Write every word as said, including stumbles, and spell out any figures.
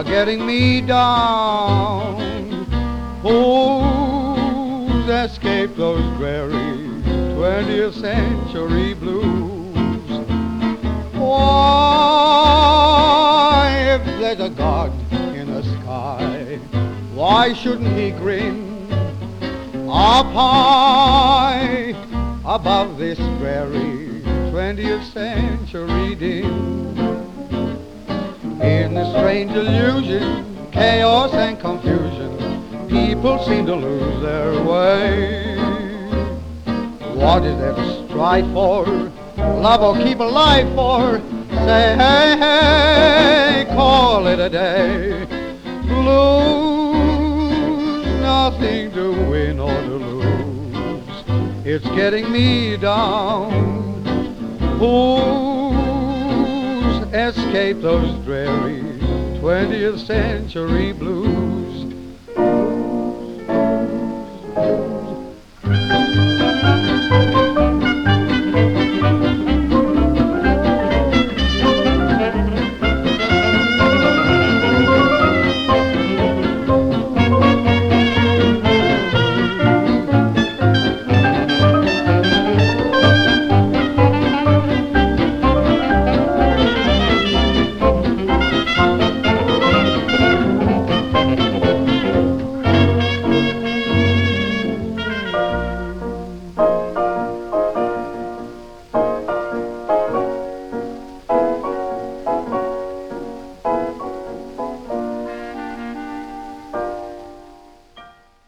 are getting me down. Who's escaped those dreary twentieth century blues? Why, if there's a God in the sky, why shouldn't he grin up high above this dreary twentieth century din? In this strange illusion, chaos and confusion, people seem to lose their way. What is there to strive for? Love or keep alive for? Say, hey, hey, call it a day. Blues, nothing to win or to lose. It's getting me down. Who's escaped those dreary twentieth century blues?